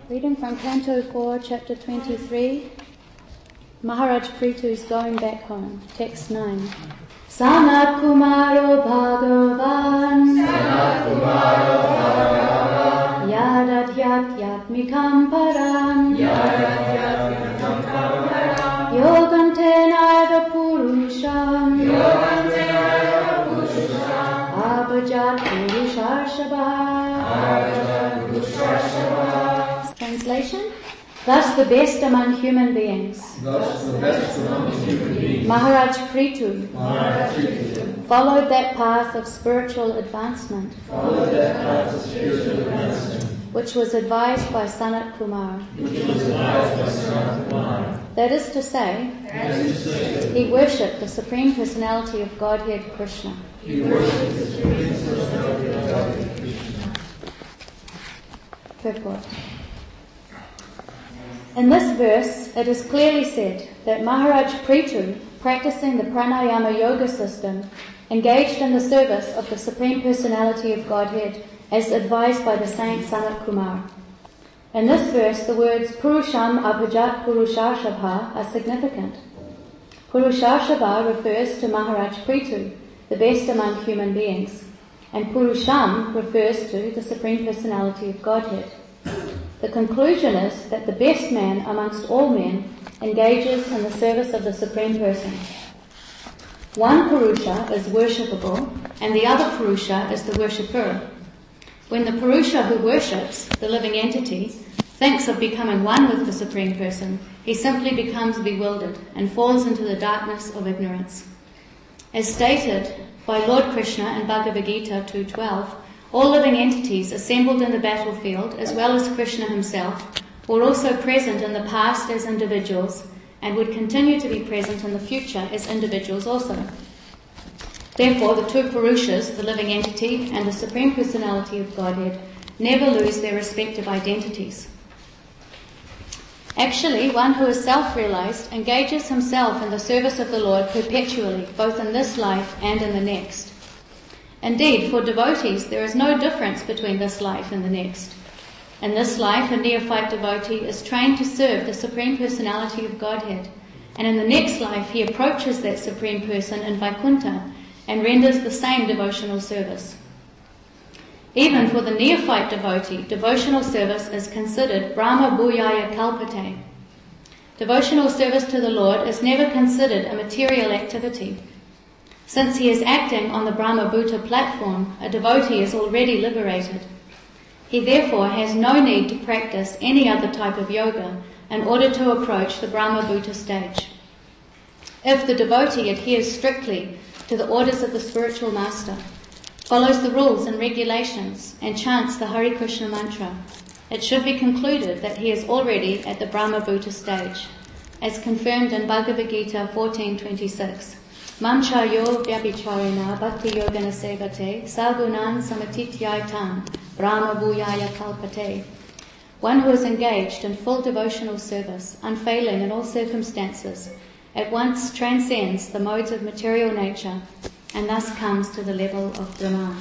Reading from Canto 4, Chapter 23, Maharaj Prithu's Going Back Home, Text 9. Sanat Kumaro Bhagavan Yadat Yat Mikam Param Yogantenada Purusham Abhajat Purushashabha. Translation: Thus the best among human beings, Maharaj Prithu, followed that path of spiritual advancement, which was advised by Sanat Kumar. That is to say, he worshipped the Supreme Personality of Godhead Krishna. Purport. In this verse, it is clearly said that Maharaj Prithu, practicing the pranayama yoga system, engaged in the service of the Supreme Personality of Godhead as advised by the saint Sanat Kumar. In this verse, the words Purusham Abhajat Purushashabha are significant. Purushashabha refers to Maharaj Prithu, the best among human beings, and Purusham refers to the Supreme Personality of Godhead. The conclusion is that the best man amongst all men engages in the service of the Supreme Person. One Purusha is worshipable and the other Purusha is the worshipper. When the Purusha who worships, the living entity, thinks of becoming one with the Supreme Person, he simply becomes bewildered and falls into the darkness of ignorance. As stated by Lord Krishna in Bhagavad Gita 2.12, all living entities assembled in the battlefield, as well as Krishna himself, were also present in the past as individuals and would continue to be present in the future as individuals also. Therefore, the two Purushas, the living entity and the Supreme Personality of Godhead, never lose their respective identities. Actually, one who is self-realized engages himself in the service of the Lord perpetually, both in this life and in the next. Indeed, for devotees, there is no difference between this life and the next. In this life, a neophyte devotee is trained to serve the Supreme Personality of Godhead, and in the next life he approaches that Supreme Person in Vaikuntha and renders the same devotional service. Even for the neophyte devotee, devotional service is considered Brahma Bhuyaya Kalpate. Devotional service to the Lord is never considered a material activity. Since he is acting on the Brahma Bhuta platform, a devotee is already liberated. He therefore has no need to practice any other type of yoga in order to approach the Brahma Bhuta stage. If the devotee adheres strictly to the orders of the spiritual master, follows the rules and regulations, and chants the Hare Krishna mantra, it should be concluded that he is already at the Brahma Bhuta stage, as confirmed in Bhagavad Gita 14:26. Mamchayo vyabhicharena bhakti yogana sevate sagunan samatityaitam Brahma Bhuyaya Kalpate. One who is engaged in full devotional service, unfailing in all circumstances, at once transcends the modes of material nature and thus comes to the level of Brahman.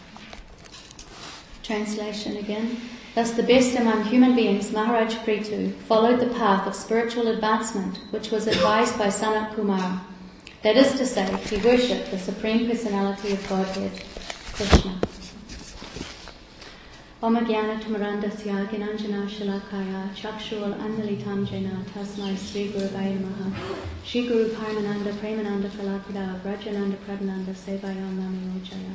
Translation again. Thus the best among human beings, Maharaj Prithu, followed the path of spiritual advancement which was advised by Sanat Kumar. That is to say, he worshipped the Supreme Personality of Godhead, Krishna. Om Jnana-timirandasya Gnananjana Shalakaya Chakshur Anmalitam Jena Tasmai Sri Guruvaya Namaha Shri Guru Paramananda Premananda Kalakada Brajananda Pradhananda Sevayam Namo Jaya.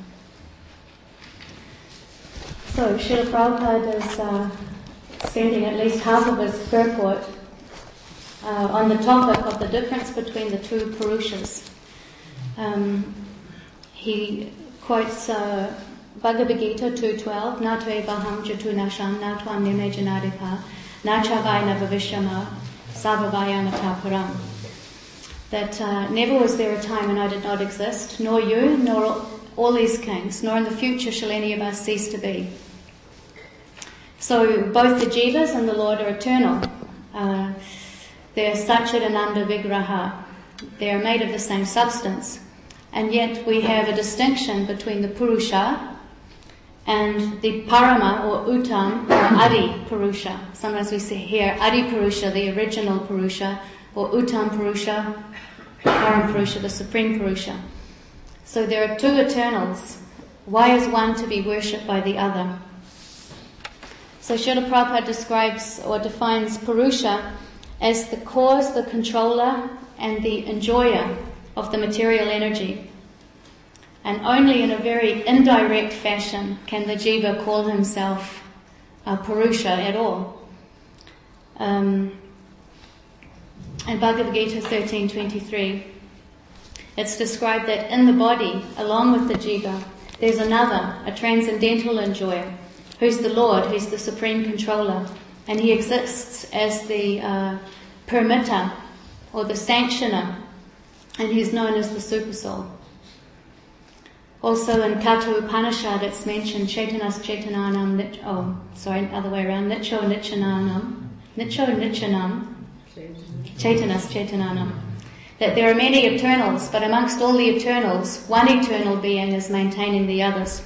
So, Srila Prabhupada is spending at least half of his purport on the topic of the difference between the two Purushas. He quotes Bhagavad Gita 2.12, Natve Baham Jatu Nasham Natvam Nime Janadipa Nachavaina Bhavishyama Savavayamata Param. That never was there a time when I did not exist, nor you, nor all these kings, nor in the future shall any of us cease to be. So both the Jivas and the Lord are eternal. They are Satchidananda Vigraha. They are made of the same substance. And yet we have a distinction between the Purusha And the Parama or Uttam or Adi Purusha. Sometimes we see here Adi Purusha, the original Purusha, or Uttam Purusha, Param Purusha, the Supreme Purusha. So there are two eternals. Why is one to be worshipped by the other? So Srila Prabhupada describes or defines Purusha as the cause, the controller, and the enjoyer of the material energy. And only in a very indirect fashion can the jiva call himself Purusha at all. In Bhagavad Gita 13:23, it's described that in the body, along with the jiva, there's another, a transcendental enjoyer, who's the Lord, who's the supreme controller, and he exists as the permitter or the sanctioner, and he's known as the Supersoul. Also in Katha Upanishad it's mentioned Chaitanas Chaitananam, Nicho Nichanam, Chaitanas Chaitananam. That there are many eternals, but amongst all the eternals, one eternal being is maintaining the others.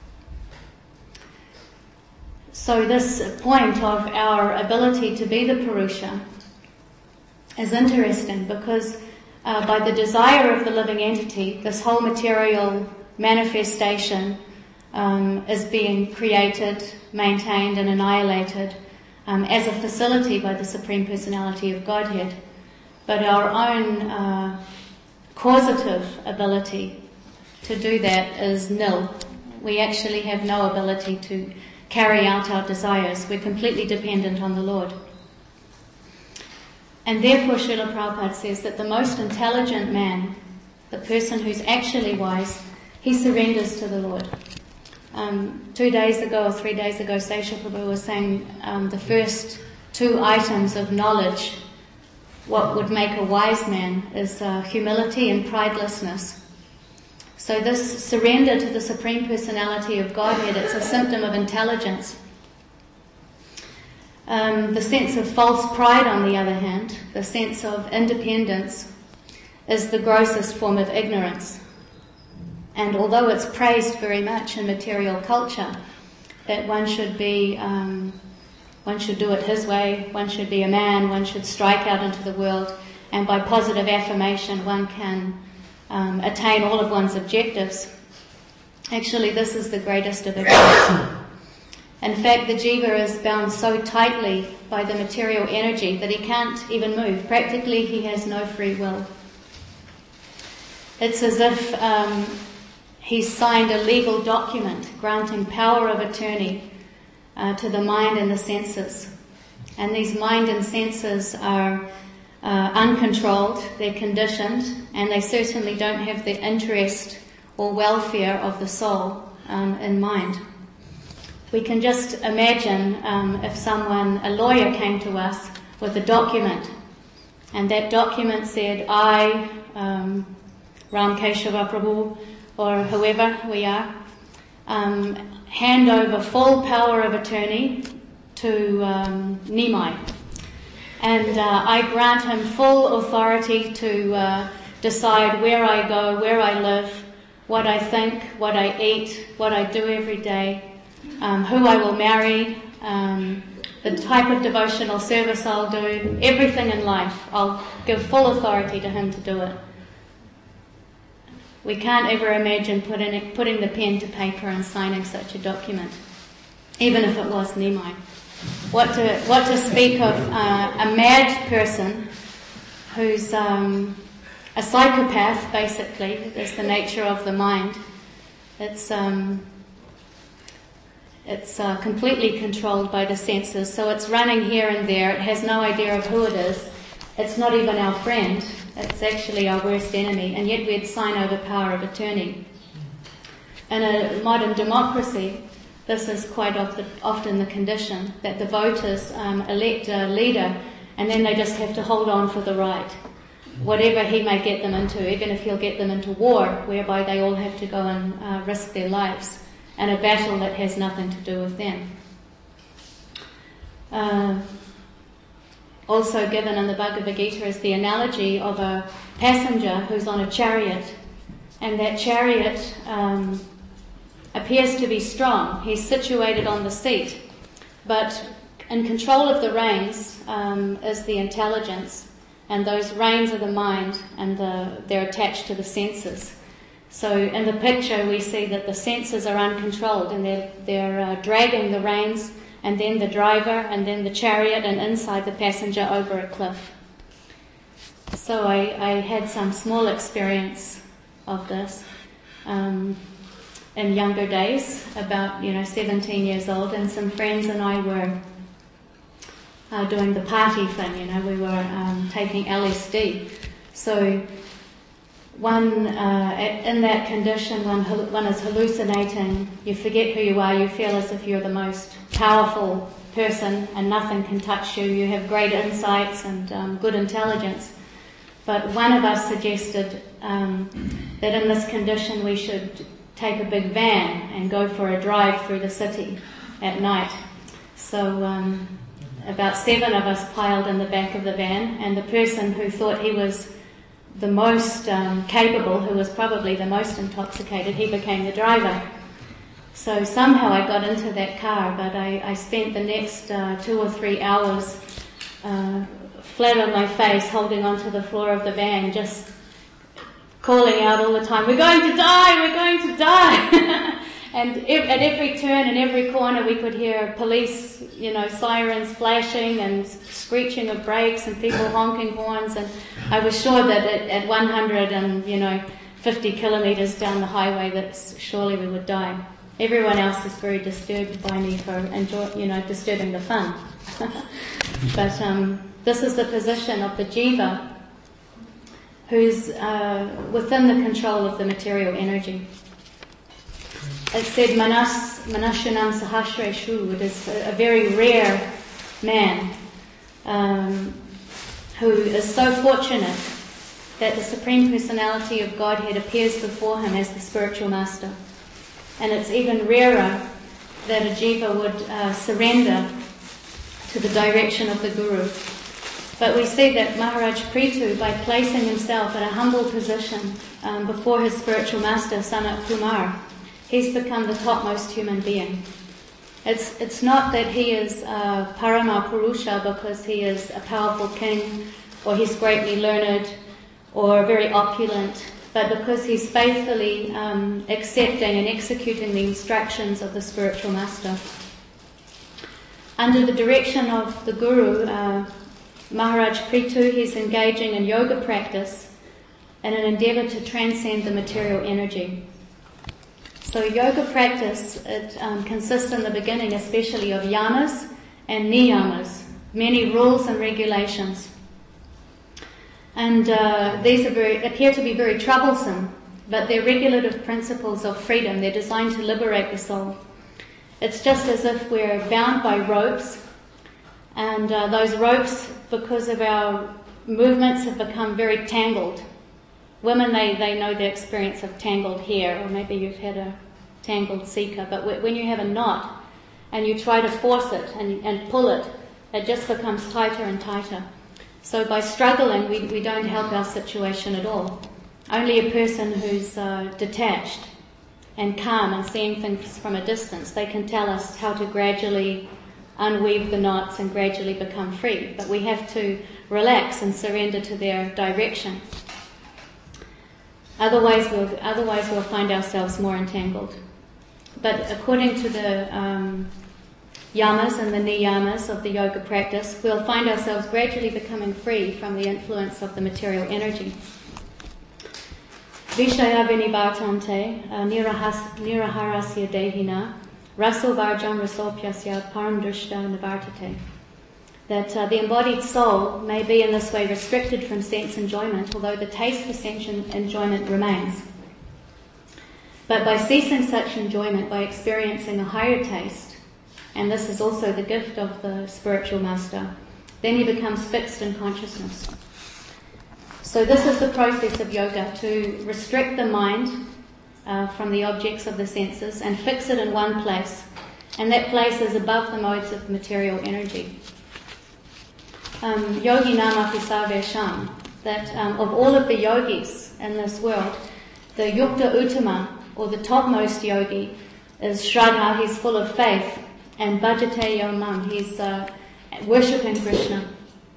So this point of our ability to be the Purusha is interesting because by the desire of the living entity, this whole material manifestation is being created, maintained and annihilated as a facility by the Supreme Personality of Godhead. But our own causative ability to do that is nil. We actually have no ability to carry out our desires. We're completely dependent on the Lord. And therefore Srila Prabhupada says that the most intelligent man, the person who's actually wise, he surrenders to the Lord. 2 days ago or 3 days ago, Sesha Prabhu was saying the first two items of knowledge, what would make a wise man, is humility and pridelessness. So this surrender to the Supreme Personality of Godhead, it's a symptom of intelligence. The sense of false pride, on the other hand, the sense of independence, is the grossest form of ignorance. And although it's praised very much in material culture, that one should do it his way, one should be a man, one should strike out into the world, and by positive affirmation one can attain all of one's objectives. Actually, this is the greatest of ignorance. In fact, the jiva is bound so tightly by the material energy that he can't even move. Practically, he has no free will. It's as if he's signed a legal document granting power of attorney to the mind and the senses. And these mind and senses are uncontrolled, they're conditioned, and they certainly don't have the interest or welfare of the soul in mind. We can just imagine if a lawyer came to us with a document, and that document said, I, Ram Keshava Prabhu, or whoever we are, hand over full power of attorney to Nimai. And I grant him full authority to decide where I go, where I live, what I think, what I eat, what I do every day, who I will marry, the type of devotional service I'll do, everything in life. I'll give full authority to him to do it. We can't ever imagine putting the pen to paper and signing such a document, even if it was Nimai. What to speak of a mad person who's a psychopath, basically, is the nature of the mind. It's completely controlled by the senses, so it's running here and there. It has no idea of who it is. It's not even our friend. It's actually our worst enemy, and yet we'd sign over power of attorney. In a modern democracy, this is quite often the condition, that the voters elect a leader and then they just have to hold on for the right, whatever he may get them into, even if he'll get them into war, whereby they all have to go and risk their lives in a battle that has nothing to do with them. Also given in the Bhagavad Gita is the analogy of a passenger who's on a chariot, and that chariot, appears to be strong. He's situated on the seat, but in control of the reins is the intelligence, and those reins are the mind, and they're attached to the senses. So in the picture we see that the senses are uncontrolled, and they're dragging the reins, and then the driver, and then the chariot, and inside the passenger over a cliff. So I had some small experience of this in younger days, about 17 years old, and some friends and I were doing the party thing. We were taking LSD. So one in that condition, one is hallucinating. You forget who you are. You feel as if you're the most powerful person, and nothing can touch you. You have great insights and good intelligence. But one of us suggested that in this condition we should take a big van and go for a drive through the city at night. So about 7 of us piled in the back of the van, and the person who thought he was the most capable, who was probably the most intoxicated, he became the driver. So somehow I got into that car, but I spent the next 2 or 3 hours flat on my face, holding onto the floor of the van, just calling out all the time, "We're going to die! We're going to die!" And at every turn and every corner we could hear police, sirens flashing and screeching of brakes and people honking horns, and I was sure that at 150 kilometres down the highway that surely we would die. Everyone else is very disturbed by me for disturbing the fun. But this is the position of the jiva, who's within the control of the material energy. It said Manashanam Sahasreshu. It is a very rare man who is so fortunate that the Supreme Personality of Godhead appears before him as the spiritual master. And it's even rarer that a jiva would surrender to the direction of the Guru. But we see that Maharaj Prithu, by placing himself in a humble position before his spiritual master, Sanat Kumar, he's become the topmost human being. It's not that he is Parama Purusha because he is a powerful king, or he's greatly learned, or very opulent, but because he's faithfully accepting and executing the instructions of the spiritual master. Under the direction of the Guru, Maharaj Prithu, he's engaging in yoga practice in an endeavour to transcend the material energy. So yoga practice, it consists in the beginning especially of yamas and niyamas, many rules and regulations. And these appear to be very troublesome, but they're regulative principles of freedom. They're designed to liberate the soul. It's just as if we're bound by ropes, and those ropes, because of our movements, have become very tangled. Women, they know the experience of tangled hair, or maybe you've had a tangled seeker, but when you have a knot and you try to force it and pull it, it just becomes tighter and tighter. So by struggling, we don't help our situation at all. Only a person who's detached and calm and seeing things from a distance, they can tell us how to gradually unweave the knots and gradually become free. But we have to relax and surrender to their direction. Otherwise we'll find ourselves more entangled. But according to the yamas and the niyamas of the yoga practice, we'll find ourselves gradually becoming free from the influence of the material energy. Vishaya vinivartante niraharasya dehina raso varjam rasopyasya paramdrishta nivartate. That the embodied soul may be in this way restricted from sense enjoyment, although the taste for sense enjoyment remains. But by ceasing such enjoyment, by experiencing a higher taste, and this is also the gift of the spiritual master, then he becomes fixed in consciousness. So this is the process of yoga, to restrict the mind from the objects of the senses and fix it in one place, and that place is above the modes of material energy. Yogi namapi sarvesham, that of all of the yogis in this world, the yukta uttama, or the topmost yogi, is Shraddha, he's full of faith, and Bhajate Yomam, he's worshipping Krishna.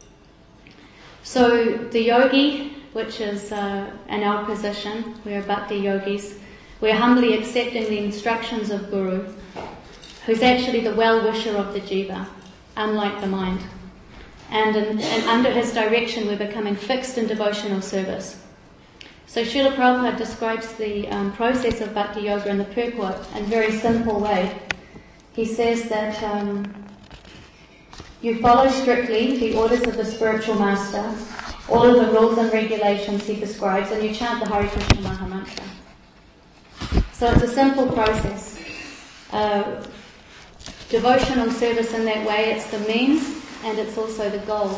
So the yogi, which is in our position, we're bhakti yogis, we're humbly accepting the instructions of Guru, who's actually the well-wisher of the jiva, unlike the mind. And under his direction we're becoming fixed in devotional service. So Srila Prabhupada describes the process of bhakti yoga in the purport in a very simple way. He says that you follow strictly the orders of the spiritual master, all of the rules and regulations he prescribes, and you chant the Hare Krishna Maha Mantra. So it's a simple process. Devotional service in that way, it's the means and it's also the goal.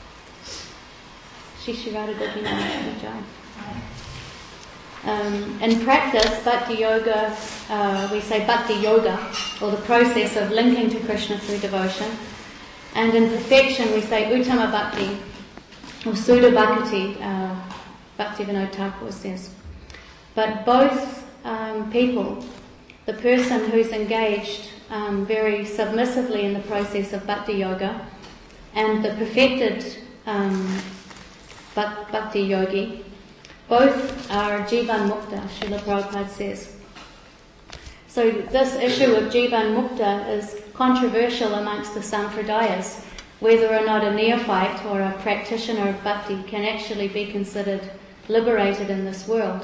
In practice, bhakti yoga, we say bhakti yoga, or the process of linking to Krishna through devotion. And in perfection, we say uttama bhakti, or sudha bhakti, Bhaktivinoda Thakur says. But both people, the person who's engaged very submissively in the process of bhakti yoga, and the perfected bhakti yogi, both are Jivan Mukta, Srila Prabhupada says. So this issue of Jivan Mukta is controversial amongst the Sampradayas, whether or not a neophyte or a practitioner of bhakti can actually be considered liberated in this world.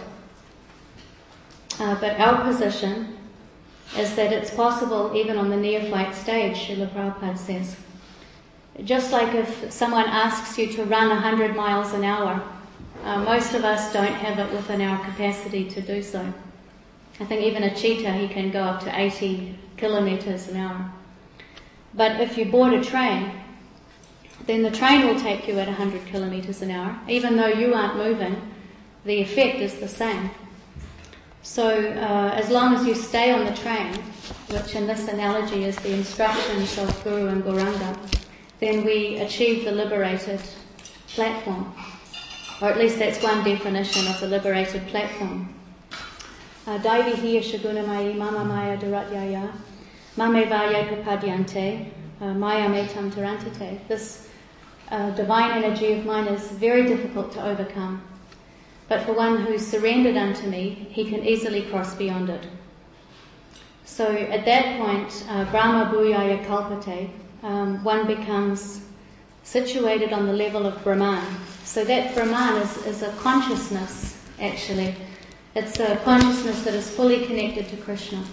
But our position is that it's possible even on the neophyte stage, Srila Prabhupada says. Just like if someone asks you to run 100 miles an hour, most of us don't have it within our capacity to do so. I think even a cheetah, he can go up to 80 kilometers an hour. But if you board a train, then the train will take you at 100 kilometers an hour. Even though you aren't moving, the effect is the same. So as long as you stay on the train, which in this analogy is the instructions of Guru and Gauranga, then we achieve the liberated platform. Or at least that's one definition of the liberated platform. Daivihiya shagunamayi mama maya duratyaya mame vaya kapadyante maya metam tarantite. This divine energy of mine is very difficult to overcome. But for one who's surrendered unto me, he can easily cross beyond it. So at that point, Brahma Bhuyaya Kalpate, one becomes situated on the level of Brahman. So that Brahman is a consciousness, actually. It's a consciousness that is fully connected to Krishna.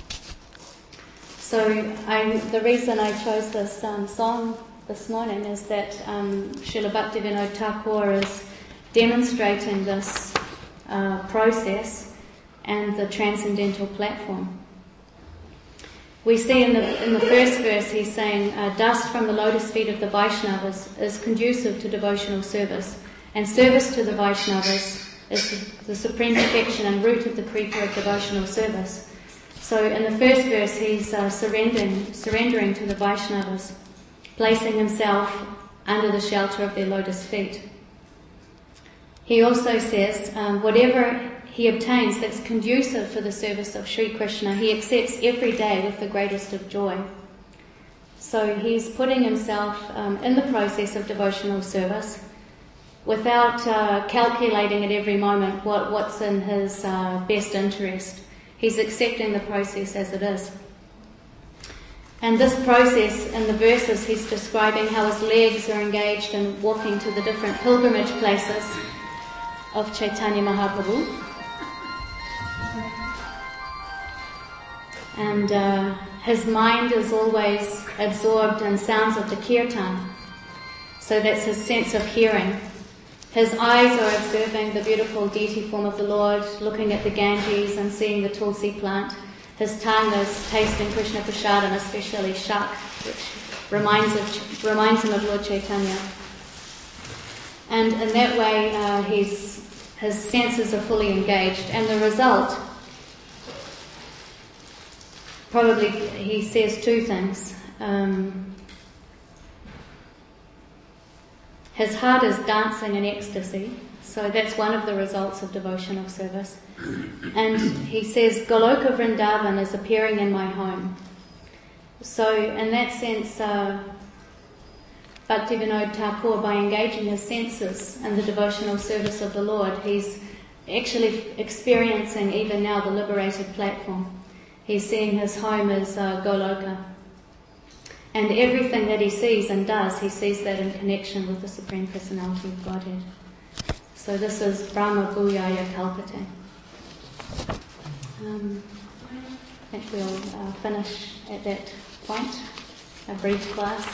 So the reason I chose this song this morning is that Srila Bhaktivinoda Thakur is demonstrating this process and the transcendental platform. We see in the first verse he's saying, dust from the lotus feet of the Vaishnavas is conducive to devotional service, and service to the Vaishnavas is the supreme perfection and root of the creeper of devotional service. So in the first verse he's surrendering to the Vaishnavas, placing himself under the shelter of their lotus feet. He also says, whatever he obtains that's conducive for the service of Sri Krishna, he accepts every day with the greatest of joy. So he's putting himself in the process of devotional service without calculating at every moment what's in his best interest. He's accepting the process as it is. And this process, in the verses, he's describing how his legs are engaged in walking to the different pilgrimage places of Chaitanya Mahaprabhu. And his mind is always absorbed in sounds of the kirtan. So that's his sense of hearing. His eyes are observing the beautiful deity form of the Lord, looking at the Ganges and seeing the tulsi plant. His tongue is tasting Krishna Prasadam, especially Shak, which reminds him of Lord Chaitanya. And in that way, his senses are fully engaged. And the result, probably he says two things. His heart is dancing in ecstasy, So that's one of the results of devotional service. And he says, Goloka Vrindavan is appearing in my home. So in that sense, Bhaktivinoda Thakur, by engaging his senses in the devotional service of the Lord, he's actually experiencing even now the liberated platform. He's seeing his home as Goloka. And everything that he sees and does, he sees that in connection with the Supreme Personality of Godhead. So this is Brahma Bhuyaya Kalpate. I think we'll finish at that point, a brief class,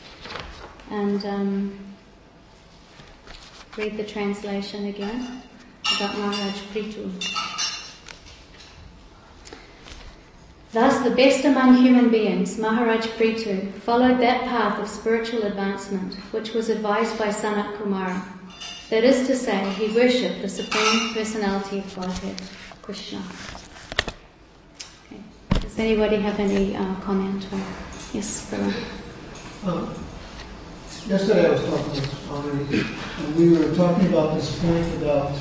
and read the translation again about Maharaj Prithu. Thus, the best among human beings, Maharaj Prithu, followed that path of spiritual advancement which was advised by Sanat Kumara. That is to say, he worshipped the Supreme Personality of Godhead, Krishna. Okay. Does anybody have any comment? Or yes, Brother. Yesterday I was talking to Swami, and we were talking about this point about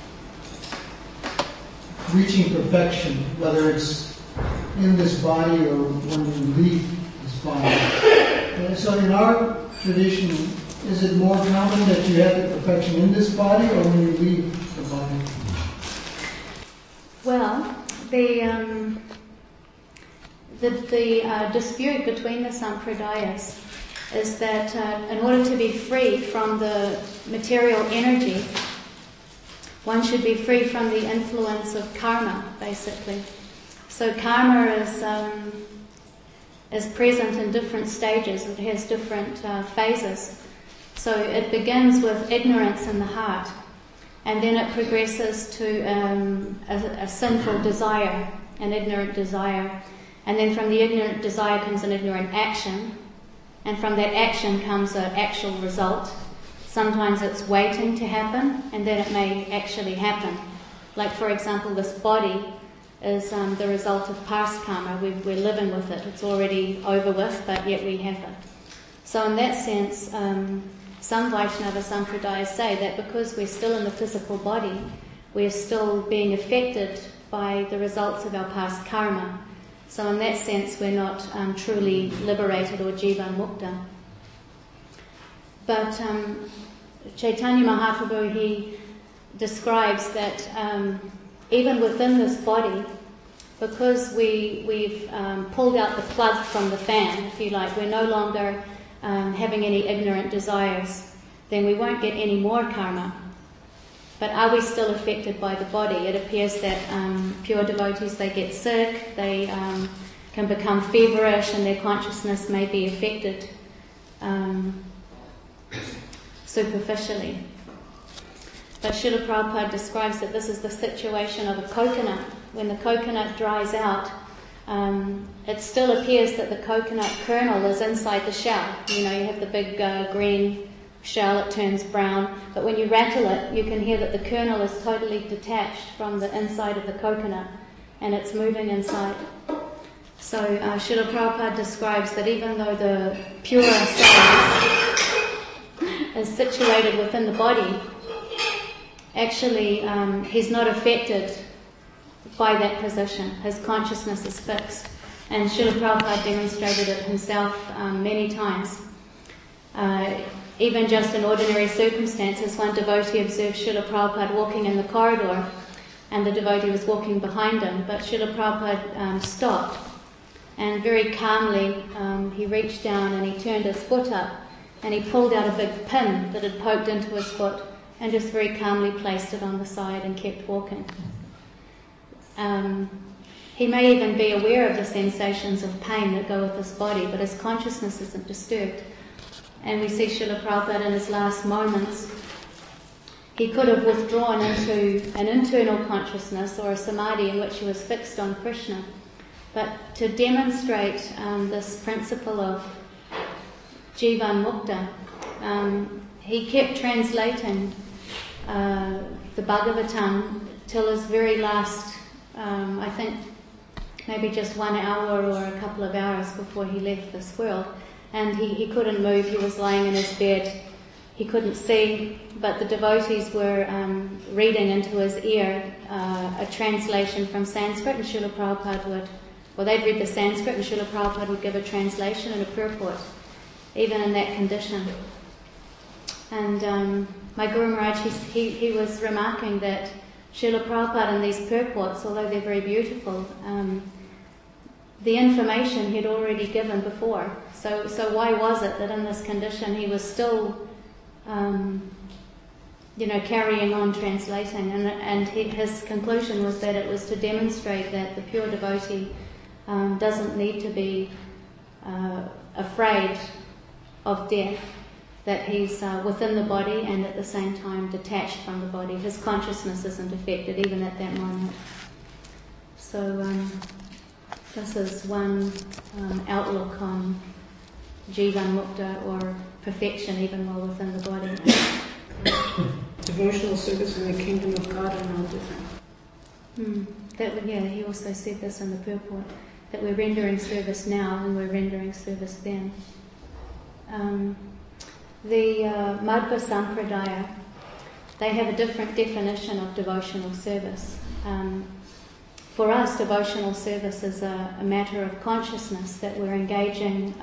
reaching perfection, whether it's in this body or when you leave this body. And so in our tradition, is it more common that you have the perfection in this body or when you leave the body? Well, the dispute between the Sampradayas is that in order to be free from the material energy, one should be free from the influence of karma, basically. So karma is present in different stages. It has different phases. So it begins with ignorance in the heart, and then it progresses to a sinful desire, an ignorant desire. And then from the ignorant desire comes an ignorant action, and from that action comes an actual result. Sometimes it's waiting to happen, and then it may actually happen. Like, for example, this body is the result of past karma. We're living with it. It's already over with, but yet we have it. So in that sense, some Vaishnava Sampradayas say that because we're still in the physical body, we're still being affected by the results of our past karma. So in that sense, we're not truly liberated or jivan mukta. But Chaitanya Mahaprabhu, he describes that even within this body, because we've pulled out the plug from the fan, if you like, we're no longer having any ignorant desires, then we won't get any more karma. But are we still affected by the body? It appears that pure devotees, they get sick, they can become feverish, and their consciousness may be affected superficially. But Srila Prabhupada describes that this is the situation of a coconut. When the coconut dries out, it still appears that the coconut kernel is inside the shell. You know, you have the big green shell, it turns brown, but when you rattle it, you can hear that the kernel is totally detached from the inside of the coconut, and it's moving inside. So Srila Prabhupada describes that even though the pure self is situated within the body, actually he's not affected by that position. His consciousness is fixed. And Srila Prabhupada demonstrated it himself many times. Even just in ordinary circumstances, one devotee observed Srila Prabhupada walking in the corridor, and the devotee was walking behind him, but Srila Prabhupada stopped, and very calmly he reached down and he turned his foot up, and he pulled out a big pin that had poked into his foot, and just very calmly placed it on the side and kept walking. He may even be aware of the sensations of pain that go with his body, but his consciousness isn't disturbed. And we see Srila Prabhupada in his last moments, he could have withdrawn into an internal consciousness or a samadhi in which he was fixed on Krishna. But to demonstrate this principle of Jivan Mukta, he kept translating the Bhagavatam till his very last, I think maybe just 1 hour or a couple of hours before he left this world. And he couldn't move, he was lying in his bed. he couldn't see, but the devotees were reading into his ear a translation from Sanskrit, and Srila Prabhupada would, well, they'd read the Sanskrit, and Srila Prabhupada would give a translation and a purport, even in that condition. And my Guru Maharaj, he was remarking that Srila Prabhupada in these purports, although they're very beautiful, the information he'd already given before. So why was it that in this condition he was still, carrying on translating? And his conclusion was that it was to demonstrate that the pure devotee doesn't need to be afraid of death, that he's within the body and at the same time detached from the body. His consciousness isn't affected even at that moment. So this is one outlook on Jivan Mukta, or perfection even while within the body. Devotional service in the kingdom of God are no different. He also said this in the purport, that we're rendering service now and we're rendering service then. The Madhva Sampradaya, they have a different definition of devotional service. For us, devotional service is a matter of consciousness, that we're engaging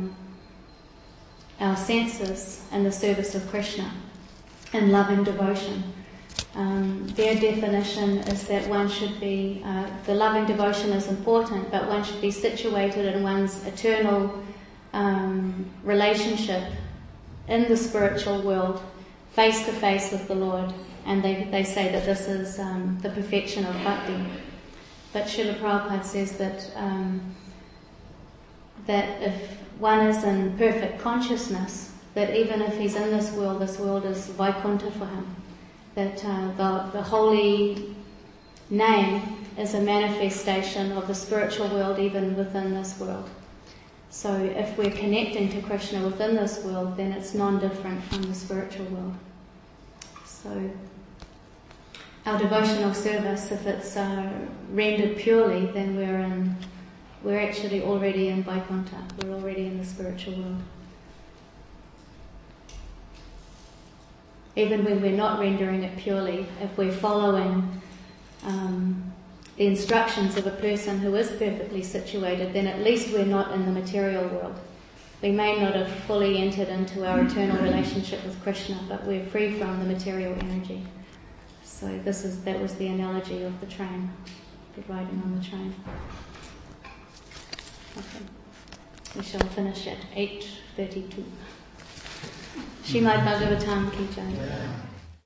our senses in the service of Krishna in loving devotion. Their definition is that one should be, the loving devotion is important, but one should be situated in one's eternal relationship in the spiritual world, face to face with the Lord. And they say that this is the perfection of bhakti. But Srila Prabhupada says that if one is in perfect consciousness, that even if he's in this world is Vaikuntha for him. That the holy name is a manifestation of the spiritual world even within this world. So if we're connecting to Krishna within this world, then it's non-different from the spiritual world. So our devotional service, if it's rendered purely, then we're actually already in Vaikuntha. We're already in the spiritual world. Even when we're not rendering it purely, if we're following the instructions of a person who is perfectly situated, then at least we're not in the material world. We may not have fully entered into our eternal relationship with Krishna, but we're free from the material energy. So that was the analogy of the train, the riding on the train. Okay. We shall finish at 8:32. Srimad Bhagavatam Ki Jai.